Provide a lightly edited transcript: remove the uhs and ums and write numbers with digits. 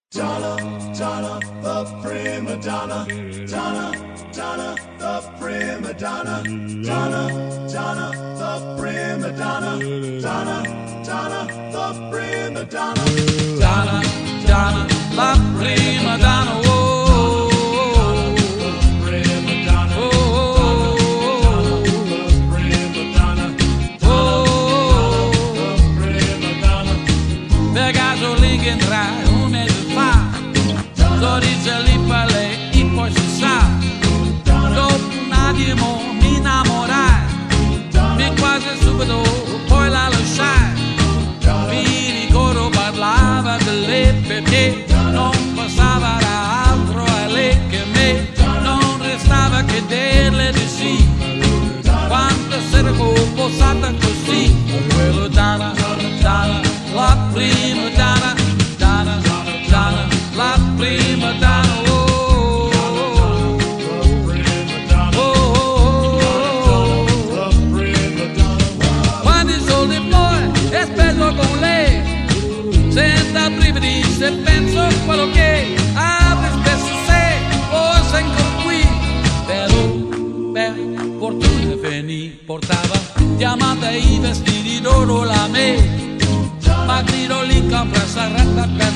Donna, Donna, the prima donna. Donna, Donna, the prima donna. Donna, Donna, the prima donna. Donna, Donna, the prima donna. Donna, Donna, la prima donna. Sorrise lì per lei e poi si sa, dopo un attimo mi innamorai, mi quasi subito poi la lasciai. Mi ricordo parlava di lei perché non passava da altro a lei che me, non restava che dirle di sì, quando sarà posata così. Quello Donna, Donna, la prima Donna, Donna, Donna, la prima donna, oh, oh, oh. Quando i soldi poi e spendo con lei, senza brividi se penso a quello che avrei spesso se fosse ancora qui. Però per fortuna finì, portava diamante e i vestiti d'oro la me, ma grido lì compra sarà per